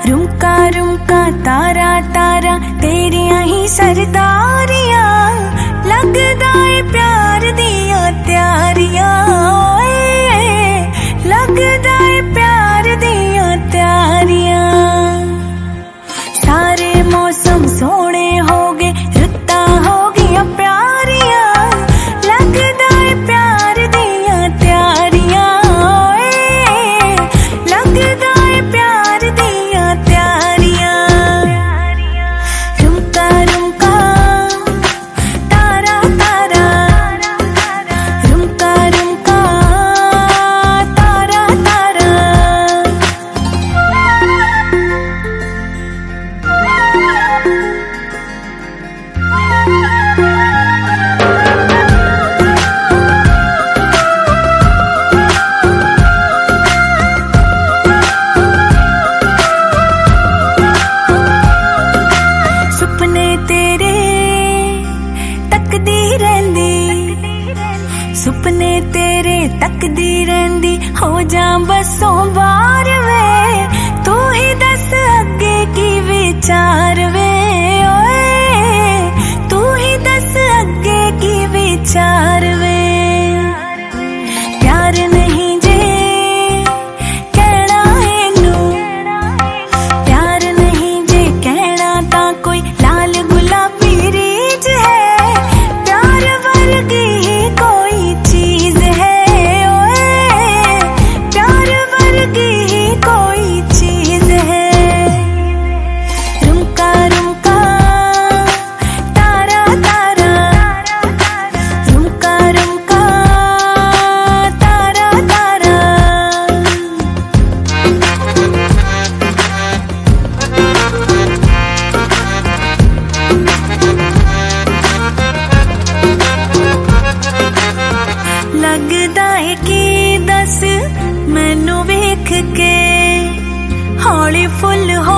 रुमका रुमका तारा तारा तेरिया ही सरदारियां, लगदा है प्यार दिया त्यारियां, लगदा है प्यार दिया त्यारियां। सारे मौसम सोने हो गए, रुत्ता हो गया प्यारियां, लगदा है प्यार दिया त्यारियां, लगदा है प्यार दिया त्यारियां। रुमका रुमका तारा तारा, रुमका रुमका तारा तारा। सुपने तेरे तकदी रहिंदी, सुपने तेरे तकदी रहिंदी, हो जा बसों बार वे, तू ही दस अगे की विचार वे, ओए तू ही दस अगे की विचार वे। प्यार नहीं जे कहना इनू, प्यार नहीं जे कहना ता कोई लाल गुलाबी रीज है, प्यार वर्गी ही कोई चीज है, ओए प्यार वर्गी ही कोई चीज है। रुमका रुमका तारा तारा, रुमका रुमका तारा तारा। लगदा है कि दस मैनू वेख के हौली फुल हो